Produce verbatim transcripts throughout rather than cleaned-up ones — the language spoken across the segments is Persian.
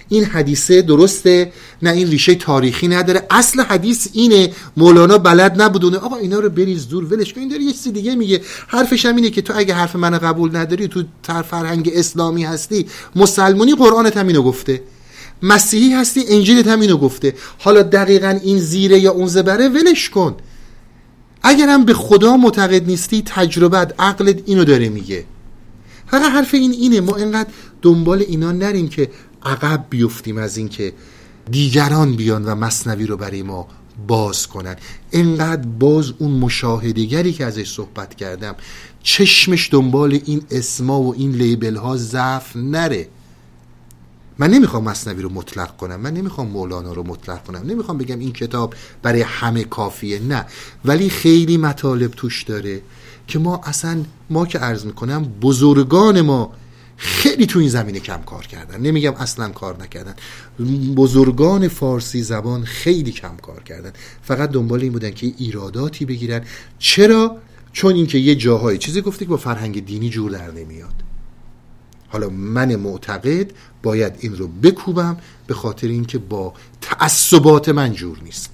این حدیثه درسته، نه این ریشه تاریخی نداره، اصل حدیث اینه، مولانا بلد نبودونه. آقا اینا رو بریز دور، ولش کن. این داره یه چیز دیگه میگه. حرفش هم اینه که تو اگه حرف من قبول نداری، تو فرهنگ اسلامی هستی، مسلمانی، قرآنت هم اینو گفته، مسیحی هستی، انجیلت هم اینو گفته. حالا دقیقاً این زیره یا اون زبره، ولش کن. اگرم به خدا معتقد نیستی، تجربت، عقلت اینو داره میگه. فقط حرف این اینه، ما اینقدر دنبال اینا نریم که عقب بیفتیم از این که دیگران بیان و مثنوی رو برای ما باز کنن. اینقدر باز اون مشاهدهگری که ازش صحبت کردم چشمش دنبال این اسما و این لیبل ها ضعف نره. من نمیخوام مثنوی رو مطلق کنم، من نمیخوام مولانا رو مطلق کنم، نمیخوام بگم این کتاب برای همه کافیه، نه، ولی خیلی مطالب توش داره که ما اصلا، ما که عرض میکنم بزرگان ما خیلی تو این زمینه کم کار کردن، نمیگم اصلا کار نکردن، بزرگان فارسی زبان خیلی کم کار کردن، فقط دنبال این بودن که ایراداتی بگیرن. چرا؟ چون اینکه یه جاهای چیزی گفته که با فرهنگ دینی جور در نمیاد. حالا من معتقد باید این رو بکوبم، به خاطر اینکه با تعصبات من جور نیست.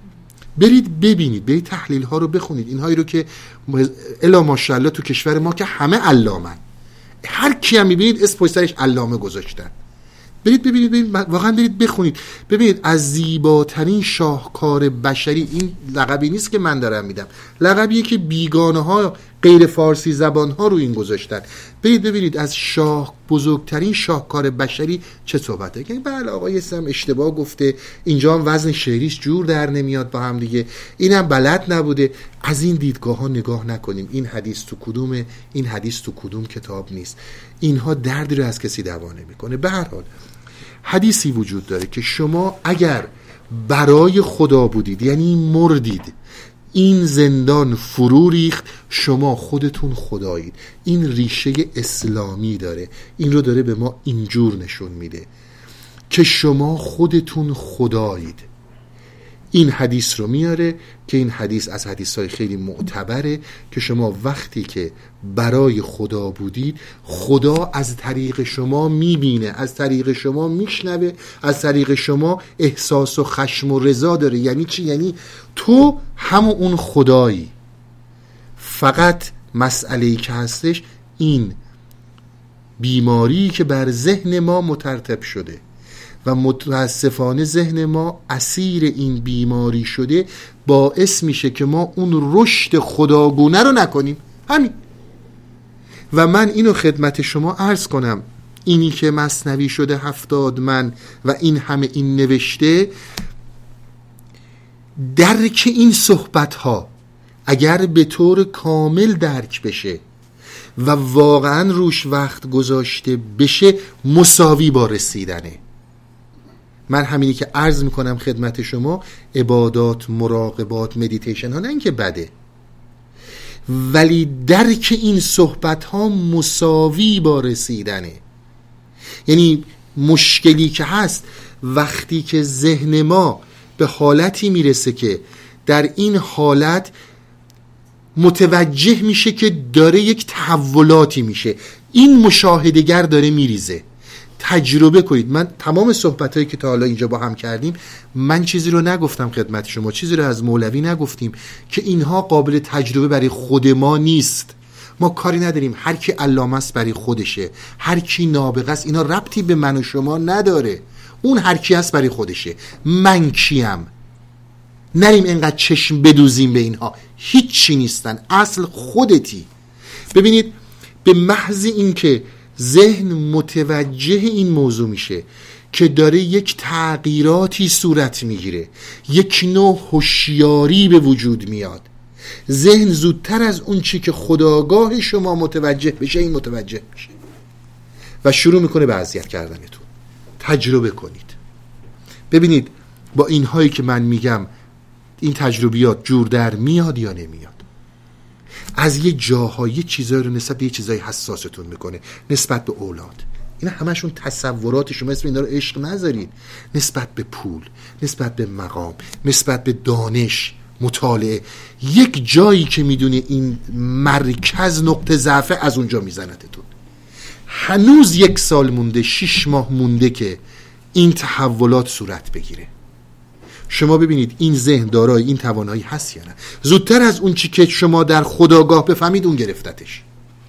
برید ببینید، برید تحلیل ها رو بخونید، اینهایی رو که الا ماشاءالله تو کشور ما که همه علامن، هر کی هم میبینید اسم پشت سرش علامه گذاشتن. برید ببینید، برید واقعا برید بخونید، ببینید از زیباترین شاهکار بشری، این لقبی نیست که من دارم میدم، لقبیه که بیگانه ها، غیر فارسی زبان ها رو این گذاشتن. برید ببینید از شاه بزرگترین شاهکار بشری چه صحبته. که بله آقای سم اشتباه گفته، اینجا هم وزن شعریش جور در نمیاد با هم دیگه، اینم بلد نبوده. از این دیدگاه ها نگاه نکنیم. این حدیث تو کدومه، این حدیث تو کدوم کتاب نیست. اینها دردی رو از کسی دوا نمیکنه. به هر حال حدیثی وجود داره که شما اگر برای خدا بودید، یعنی مردید، این زندان فرو ریخت، شما خودتون خدایید. این ریشه اسلامی داره، این رو داره به ما اینجور نشون میده که شما خودتون خدایید. این حدیث رو میاره که این حدیث از حدیث‌های خیلی معتبره که شما وقتی که برای خدا بودید، خدا از طریق شما میبینه، از طریق شما میشنوه، از طریق شما احساس و خشم و رضا داره. یعنی چی؟ یعنی تو همون اون خدایی. فقط مسئله‌ای که هستش این بیماری که بر ذهن ما مترتب شده و متاسفانه ذهن ما اسیر این بیماری شده، باعث میشه که ما اون رشد خداگونه رو نکنیم. همین. و من اینو خدمت شما عرض کنم، اینی که مثنوی شده هفتاد من و این همه این نوشته، درک این صحبت ها اگر به طور کامل درک بشه و واقعا روش وقت گذاشته بشه، مساوی با رسیدنه. من همینی که عرض میکنم خدمت شما، عبادات، مراقبات، مدیتیشن ها نه اینکه بده، ولی درک این صحبت ها مساوی با رسیدنه. یعنی مشکلی که هست وقتی که ذهن ما به حالتی میرسه که در این حالت متوجه میشه که داره یک تحولاتی میشه، این مشاهدهگر داره میریزه. تجربه کنید. من تمام صحبتایی که تا حالا اینجا با هم کردیم، من چیزی رو نگفتم خدمت شما، چیزی رو از مولوی نگفتیم که اینها قابل تجربه برای خود ما نیست. ما کاری نداریم، هر کی علامه است برای خودشه، هر کی نابغه است، اینا ربطی به من و شما نداره. اون هر کی است برای خودشه. من کیم؟ نریم اینقدر چشم بدوزیم به اینها، هیچی نیستن، اصل خودتی. ببینید، به محض اینکه ذهن متوجه این موضوع میشه که داره یک تغییراتی صورت میگیره، یک نوع هوشیاری به وجود میاد، ذهن زودتر از اون چی که خودآگاه شما متوجه بشه، این متوجه میشه و شروع میکنه به اذیت کردنتون. تجربه کنید، ببینید با اینهایی که من میگم این تجربیات جور در میاد یا نمیاد. از یه جاهای چیزایی رو نسبت به یه چیزای حساستون میکنه، نسبت به اولاد. اینا همشون تصورات شما، اسم اینا رو عشق نذارید. نسبت به پول، نسبت به مقام، نسبت به دانش، مطالعه. یک جایی که میدونه این مرکز نقطه ضعف، از اونجا میزنتتون. هنوز یک سال مونده، شش ماه مونده که این تحولات صورت بگیره. شما ببینید این ذهن دارای این توانایی هست یا نه؟ زودتر از اون چی که شما در خودآگاه بفهمید اون گرفتتش.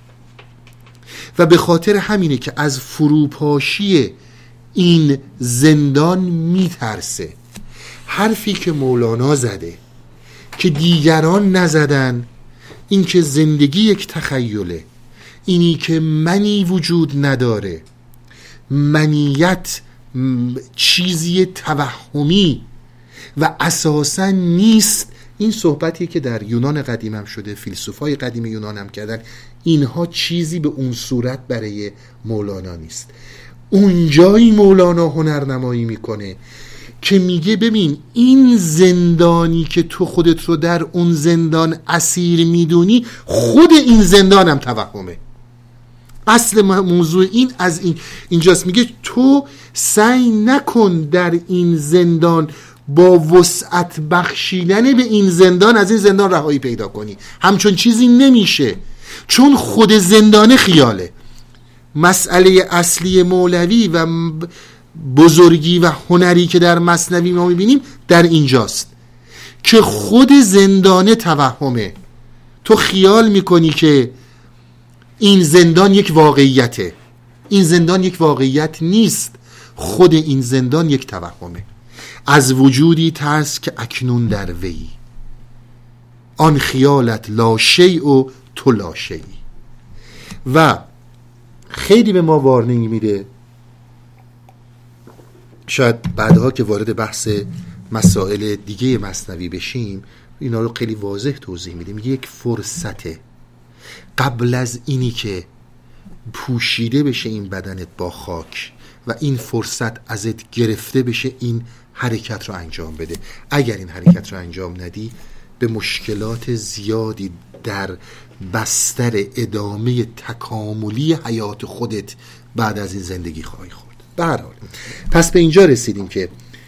و به خاطر همینه که از فروپاشی این زندان میترسه. حرفی که مولانا زده که دیگران نزدن، این که زندگی یک تخیله، اینی که منی وجود نداره، منیت چیزی توهمی و اساسا نیست. این صحبتی که در یونان قدیم هم شده، فیلسوفای قدیم یونان هم کردن، اینها چیزی به اون صورت برای مولانا نیست. اونجایی مولانا هنرنمایی میکنه که میگه ببین این زندانی که تو خودت رو در اون زندان اسیر میدونی، خود این زندان هم توهمه. اصل موضوع این از این اینجاست. میگه تو سعی نکن در این زندان با وسعت بخشیدن به این زندان از این زندان رهایی پیدا کنی. همچون چیزی نمیشه، چون خود زندان خیاله. مسئله اصلی مولوی و بزرگی و هنری که در مثنوی ما میبینیم در اینجاست که خود زندان توهمه. تو خیال میکنی که این زندان یک واقعیته، این زندان یک واقعیت نیست، خود این زندان یک توهمه. از وجودی ترس که اکنون در وی، آن خیالت لا شیء و تو لا شیء. و خیلی به ما وارنینگ میده. شاید بعدها که وارد بحث مسائل دیگه مثنوی بشیم اینا رو خیلی واضح توضیح میده. میگه یک فرصته قبل از اینی که پوشیده بشه این بدنت با خاک و این فرصت ازت گرفته بشه این حرکت رو انجام بده. اگر این حرکت رو انجام ندی به مشکلات زیادی در بستر ادامه تکاملی حیات خودت بعد از این زندگی خواهی خورد. به هر حال پس به اینجا رسیدیم که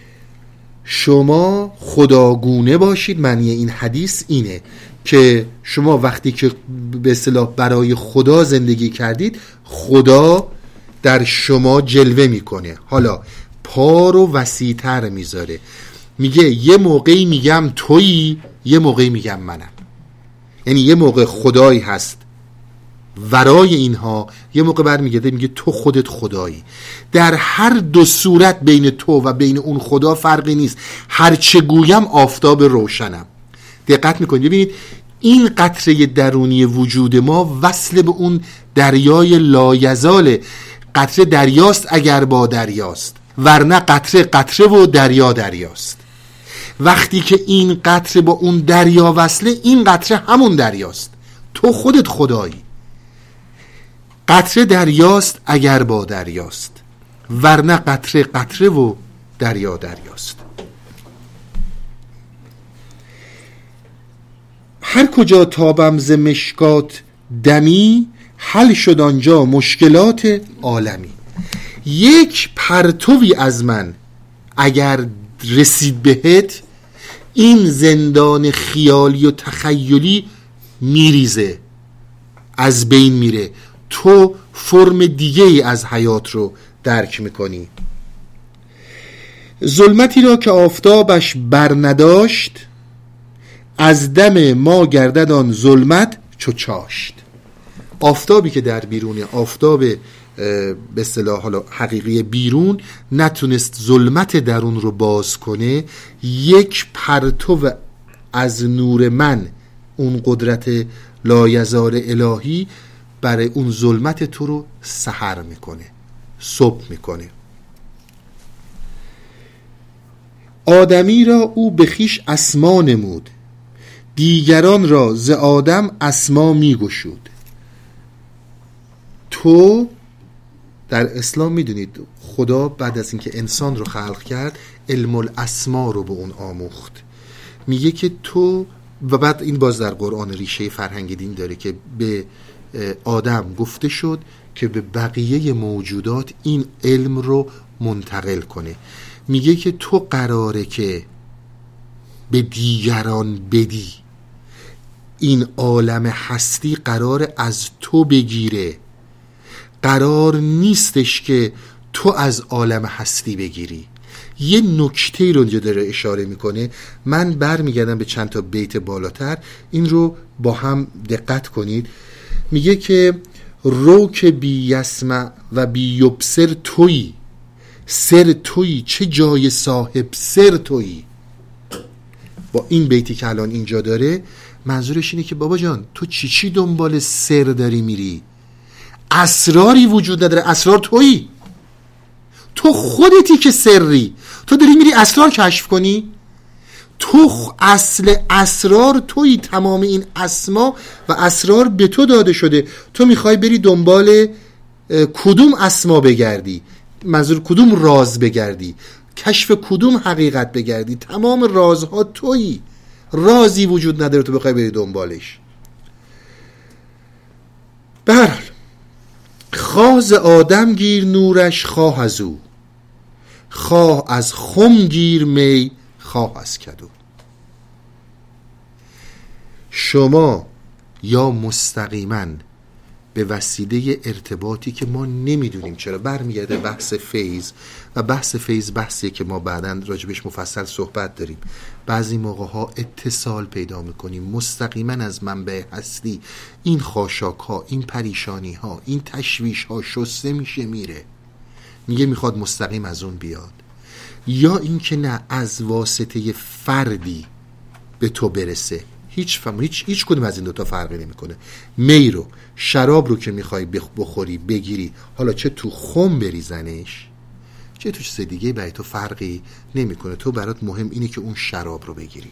شما خداگونه باشید. معنی این حدیث اینه که شما وقتی که به اصطلاح برای خدا زندگی کردید، خدا در شما جلوه میکنه. حالا پا رو وسیع‌تر میذاره، میگه یه موقعی میگم تویی، یه موقعی میگم منم. یعنی یه موقع خدایی هست ورای اینها، یه موقع برمیگرده میگه تو خودت خدایی. در هر دو صورت بین تو و بین اون خدا فرقی نیست. هر چه گویم آفتاب روشنم. دقت میکنید ببینید این قطره درونی وجود ما وصل به اون دریای لایزاله. قطره دریاست اگر با دریاست، ورنه قطره قطره و دریا دریاست. وقتی که این قطره با اون دریا وصله، این قطره همون دریاست. تو خودت خدایی. قطره دریاست اگر با دریاست، ورنه قطره قطره و دریا دریاست. هر کجا تابم ز مشکات دمی، حل شد آنجا مشکلات عالمی. یک پرتوی از من اگر رسید بهت، این زندان خیالی و تخیلی میریزه، از بین میره. تو فرم دیگه ای از حیات رو درک میکنی. ظلمتی را که آفتابش بر نداشت، از دم ما گردد آن ظلمت چو چاشت. آفتابی که در بیرونه، آفتاب به اصطلاح حالا حقیقی بیرون، نتونست ظلمت درون رو باز کنه. یک پرتو از نور من، اون قدرت لایزال الهی، برای اون ظلمت تو رو سحر میکنه، صبح میکنه. آدمی را او به خویش اسما نمود، دیگران را ز آدم اسما میگشود. تو در اسلام میدونید خدا بعد از اینکه انسان رو خلق کرد، علم الاسما رو به اون آموخت. میگه که تو، و بعد این باز در قرآن ریشه فرهنگ دین داره که به آدم گفته شد که به بقیه موجودات این علم رو منتقل کنه. میگه که تو قراره که به دیگران بدی، این عالم هستی قراره از تو بگیره. قرار نیستش که تو از عالم هستی بگیری. یه نکته رو اینجا داره اشاره میکنه، من برمیگردم به چند تا بیت بالاتر، این رو با هم دقت کنید. میگه که رو که بی یسمع و بی یبصر تویی، سر تویی چه جای صاحب سر تویی. با این بیتی که الان اینجا داره منظورش اینه که بابا جان تو چی چی دنبال سر داری میری؟ اسراری وجود نداره، اسرار تویی، تو خودتی که سری، تو داری میری اسرار کشف کنی. تو اصل اسرار تویی، تمام این اسما و اسرار به تو داده شده، تو میخوای بری دنبال کدوم اسما بگردی، منظور کدوم راز بگردی، کشف کدوم حقیقت بگردی، تمام رازها تویی، رازی وجود نداره تو بخوای بری دنبالش. به هر حال خواه ز آدم گیر نورش خواه از او، خواه از خم گیر می خواه از کدو. شما یا مستقیما به وسیله ارتباطی که ما نمیدونیم چرا، برمیگرده بحث فیض، و بحث فیض بحثیه که ما بعداً راجبش مفصل صحبت داریم. بعضی موقع ها اتصال پیدا میکنیم مستقیما از منبع هستی، این خاشاک ها، این پریشانی ها، این تشویش ها شسته میشه میره، میگه میخواد مستقیم از اون بیاد. یا این که نه، از واسطه فردی به تو برسه، هیچ فهم هیچ هیچ کدوم از این دوتا فرقی نمیکنه. می رو، شراب رو که میخوای بخوری بگیری، حالا چه تو خم بریزنش چه تو چیز دیگه، برای تو فرقی نمیکنه، تو برات مهم اینه که اون شراب رو بگیری.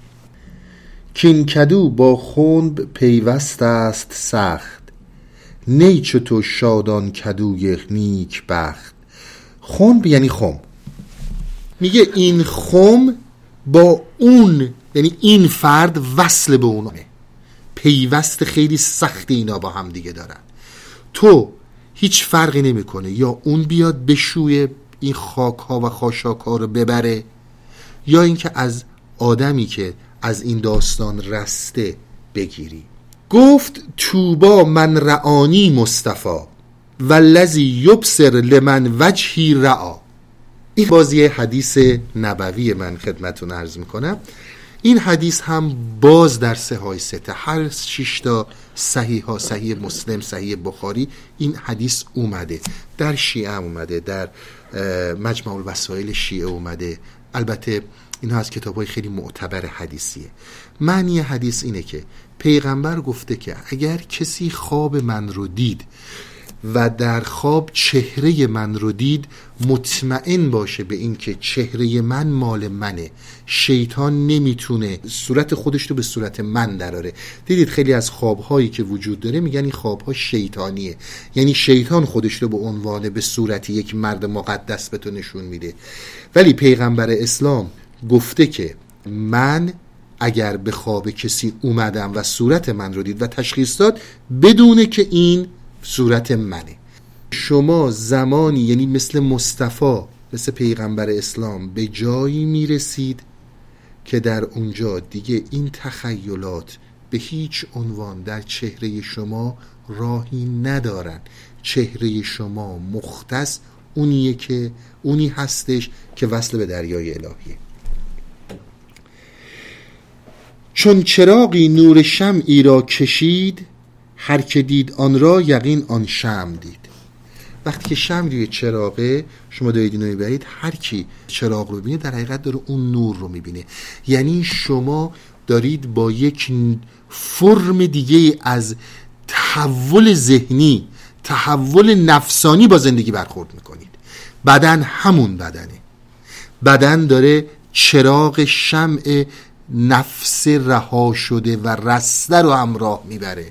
کین کدو با خنب پیوست است سخت، نی چو تو شادان کدوی نیک بخت. خنب یعنی خم، میگه این خم با اون، یعنی این فرد وصل به اونه، پیوست خیلی سختی اینا با هم دیگه دارن. تو هیچ فرقی نمیکنه یا اون بیاد بشوی این خاک ها و خاشاک ها رو ببره، یا اینکه از آدمی که از این داستان رسته بگیری. گفت توبا من رعانی مصطفی والذی یبصر لمن وجهی رعا. این بازی حدیث نبوی من خدمتون عرض میکنم. این حدیث هم باز در صحاح سته، هر شش تا صحیح ها، صحیح مسلم، صحیح بخاری، این حدیث اومده. در شیعه هم اومده، در مجمع الوسائل شیعه اومده. البته اینها از کتاب‌های خیلی معتبر حدیثیه. معنی حدیث اینه که پیغمبر گفته که اگر کسی خواب من رو دید و در خواب چهره من رو دید، مطمئن باشه به این که چهره من مال منه، شیطان نمیتونه صورت خودش رو به صورت من دراره. دیدید خیلی از خوابهایی که وجود داره میگن این خوابها شیطانیه، یعنی شیطان خودش رو به عنوان به صورت یک مرد مقدس به تو نشون میده. ولی پیغمبر اسلام گفته که من اگر به خواب کسی اومدم و صورت من رو دید و تشخیص داد، بدونه که این صورت منه. شما زمانی، یعنی مثل مصطفی، مثل پیغمبر اسلام، به جایی میرسید که در اونجا دیگه این تخیلات به هیچ عنوان در چهره شما راهی ندارن. چهره شما مختص اونیه که اونی هستش که وصل به دریای الهیه. چون چراغی نور شمعی را کشید، هر که دید آن را یقین آن شمع دید. وقتی که شمع روی چراغه، شما دارید اینو میبرید، هر کی چراغ رو ببینه در حقیقت داره اون نور رو میبینه. یعنی شما دارید با یک فرم دیگه از تحول ذهنی، تحول نفسانی با زندگی برخورد میکنید. بدن همون بدنه، بدن داره چراغ شمع نفس رها شده و رسته رو همراه میبره.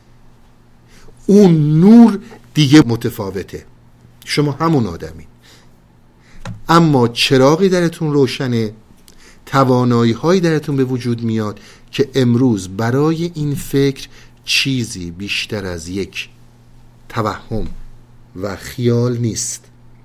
اون نور دیگه متفاوته، شما همون آدمی، اما چراغی درتون روشنه، توانایی هایی درتون به وجود میاد که امروز برای این فکر چیزی بیشتر از یک توهم و خیال نیست.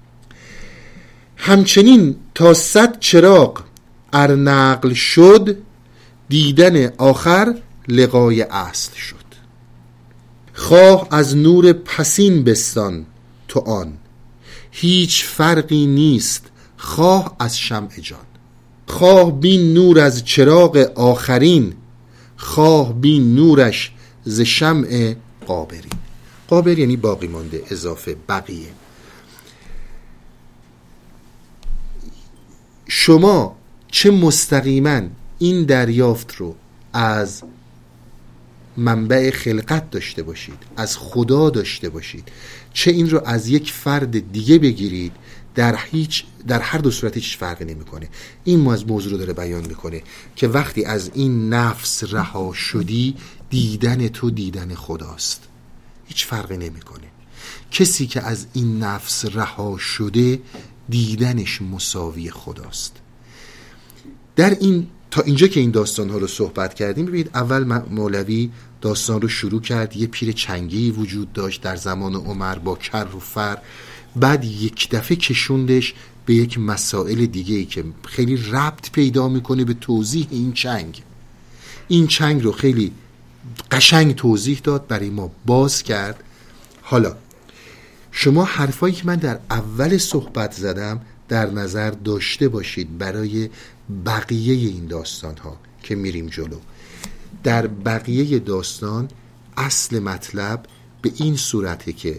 همچنین تا صد چراغ ار نقل شد، دیدن آخر لقای اصل شد. خواه از نور پسین بستان تو آن، هیچ فرقی نیست خواه از شمع جان. خواه بین نور از چراغ آخرین، خواه بین نورش ز شمع قابرین. قابر یعنی باقی مانده، اضافه بقیه. شما چه مستقیما این دریافت رو از منبع خلقت داشته باشید، از خدا داشته باشید، چه این رو از یک فرد دیگه بگیرید، در هیچ در هر دو صورت هیچ فرقی نمیکنه. این از موضوع رو داره بیان میکنه که وقتی از این نفس رها شدی، دیدن تو دیدن خداست، هیچ فرقی نمیکنه. کسی که از این نفس رها شده دیدنش مساوی خداست. در این تا اینجا که این داستان ها رو صحبت کردیم، ببینید اول مولوی داستان رو شروع کرد. یه پیر چنگی وجود داشت در زمان عمر با کر و فر، بعد یک دفعه کشوندش به یک مسائل دیگه ای که خیلی ربط پیدا میکنه به توضیح این چنگ. این چنگ رو خیلی قشنگ توضیح داد، برای ما باز کرد. حالا شما حرفایی که من در اول صحبت زدم در نظر داشته باشید برای بقیه این داستان ها که میریم جلو. در بقیه داستان اصل مطلب به این صورته که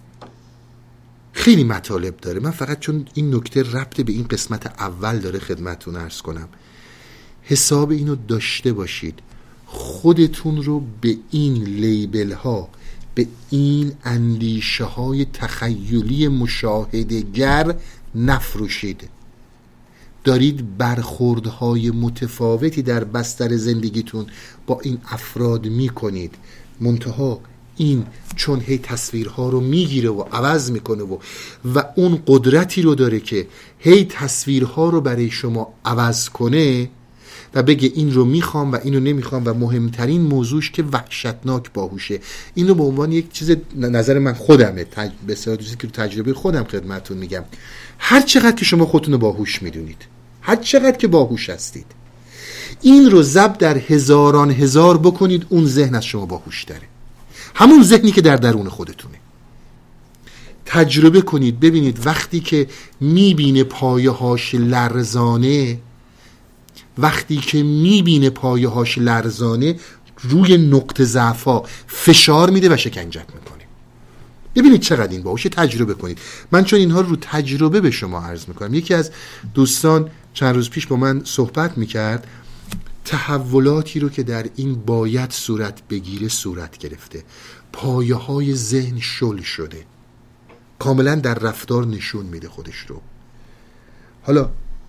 خیلی مطالب داره. من فقط چون این نکته ربط به این قسمت اول داره خدمتتون عرض کنم. حساب اینو داشته باشید، خودتون رو به این لیبل ها، به این اندیشه های تخیلی مشاهده‌گر نفروشید. دارید برخوردهای متفاوتی در بستر زندگیتون با این افراد میکنید، منتها این چون هی تصویرها رو میگیره و عوض میکنه و و اون قدرتی رو داره که هی تصویرها رو برای شما عوض کنه و بگه این رو میخوام و اینو نمیخوام، و مهمترین موضوعش که وحشتناک باهوشه. این رو به عنوان یک چیز، نظر من خودمه، تج... بسیار دوستی که تجربه خودم خدمتتون میگم، هر چقدر که شما خودتون رو باهوش میدونید، هر چقدر که باهوش هستید، این رو ضرب در هزاران هزار بکنید، اون ذهن از شما باهوش تره، همون ذهنی که در درون خودتونه. تجربه کنید ببینید وقتی که میبینه پایه هاش لرزانه، وقتی که میبینه پایه هاش لرزانه روی نقطه ضعفا فشار میده و شکنجت میکنه. ببینید چقدر این باهوشه. تجربه کنید. من چون اینها رو تجربه به شما عرض میکنم. یکی از دوستان چند روز پیش با من صحبت میکرد، تحولاتی رو که در این باید صورت بگیره صورت گرفته، پایه های ذهن شل شده، کاملا در رفتار نشون میده خودش رو. حالا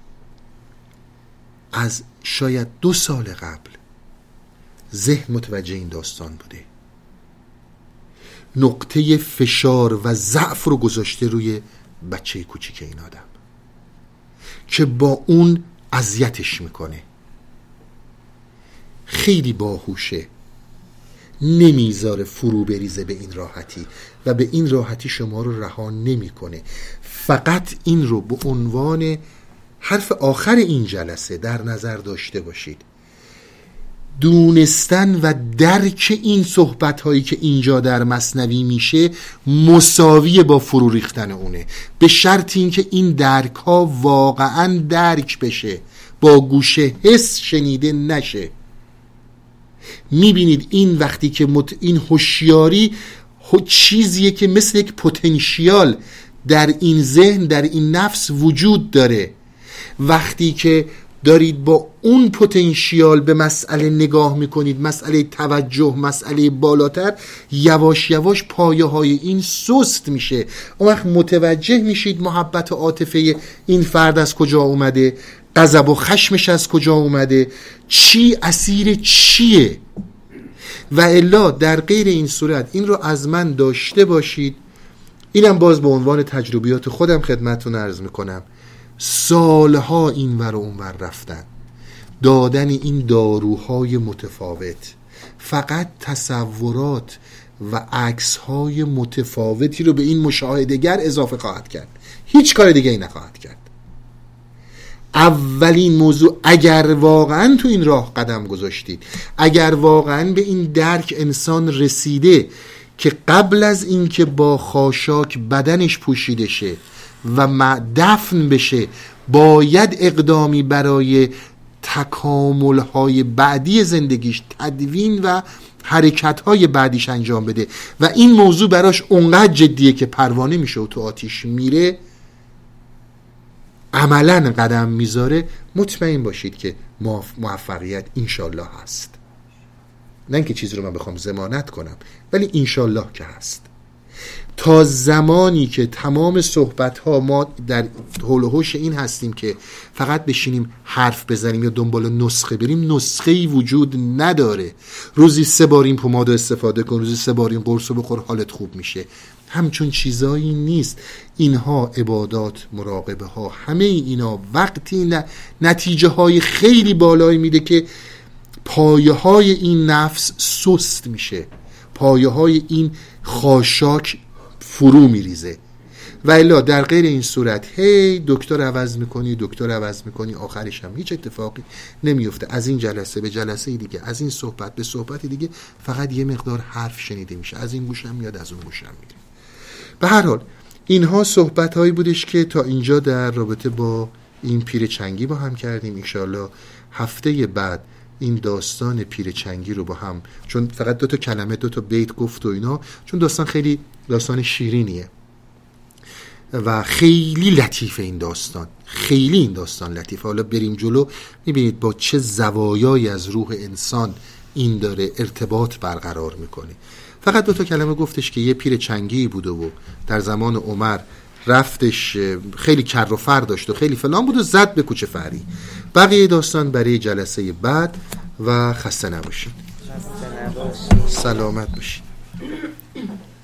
از شاید دو سال قبل ذهن متوجه این داستان بوده، نقطه فشار و ضعف رو گذاشته روی بچه کوچیک این آدم که با اون اذیتش میکنه. خیلی باهوشه، نمیذاره فرو بریزه به این راحتی و به این راحتی شما رو رها نمیکنه. فقط این رو به عنوان حرف آخر این جلسه در نظر داشته باشید. دونستن و درک این صحبت هایی که اینجا در مثنوی میشه مساوی با فرو ریختن اونه، به شرط این که این درک ها واقعا درک بشه، با گوش حس شنیده نشه. میبینید این وقتی که مت... این هوشیاری چیزیه که مثل یک پتانسیال در این ذهن، در این نفس وجود داره. وقتی که دارید با اون پتانسیال به مسئله نگاه میکنید، مسئله توجه، مسئله بالاتر، یواش یواش پایه های این سست میشه. اون وقت متوجه میشید محبت و عاطفه این فرد از کجا اومده، غضب و خشمش از کجا اومده، چی اسیر چیه. و الا در غیر این صورت این رو از من داشته باشید. اینم باز به عنوان تجربیات خودم خدمتتون عرض میکنم. سالها این ور و اون ور رفتن، دادن این داروهای متفاوت فقط تصورات و عکسهای متفاوتی رو به این مشاهدهگر اضافه خواهد کرد، هیچ کار دیگه ای نخواهد کرد. اولین موضوع، اگر واقعا تو این راه قدم گذاشتید، اگر واقعا به این درک انسان رسیده که قبل از این که با خاشاک بدنش پوشیده شه و دفن بشه، باید اقدامی برای تکامل‌های بعدی زندگیش، تدوین و حرکت‌های بعدیش انجام بده و این موضوع براش اونقدر جدیه که پروانه میشه و تو آتیش میره، عملاً قدم میذاره، مطمئن باشید که موفقیت انشالله هست. نه اینکه چیزی رو من بخوام ضمانت کنم، ولی انشالله که هست. تا زمانی که تمام صحبت‌ها ما در حول و حوش این هستیم که فقط بشینیم حرف بزنیم یا دنبال نسخه بریم، نسخه‌ای وجود نداره. روزی سه بار این پومادو استفاده کن، روزی سه بار این قرصو بخور حالت خوب میشه، همچون چیزایی نیست. اینها عبادات، مراقبه ها، همه اینا وقتی نتیجه های خیلی بالایی میده که پایه های این نفس سست میشه، پایه های این خاشاک فرو میریزه. و الا در غیر این صورت هی دکتر عوض میکنی دکتر عوض میکنی آخرش هم هیچ اتفاقی نمیفته. از این جلسه به جلسه دیگه، از این صحبت به صحبت دیگه، فقط یه مقدار حرف شنیده میشه، از این گوشم میاد از اون گوشم میره. به هر حال اینها صحبت هایی بودش که تا اینجا در رابطه با این پیر چنگی با هم کردیم. انشالله هفته بعد این داستان پیر چنگی رو با هم، چون فقط دو تا کلمه دو تا بیت گفت و اینا، چون داستان خیلی داستان شیرینیه و خیلی لطیفه این داستان، خیلی این داستان لطیفه. حالا بریم جلو میبینید با چه زوایایی از روح انسان این داره ارتباط برقرار میکنه. فقط دو تا کلمه گفتش که یه پیر چنگی بوده و در زمان عمر رفتش خیلی کر و فر داشت و خیلی فلان بود و زد به کوچه فری. بقیه داستان برای جلسه بعد و خسته نباشید. خسته نباشید. سلامت باشید.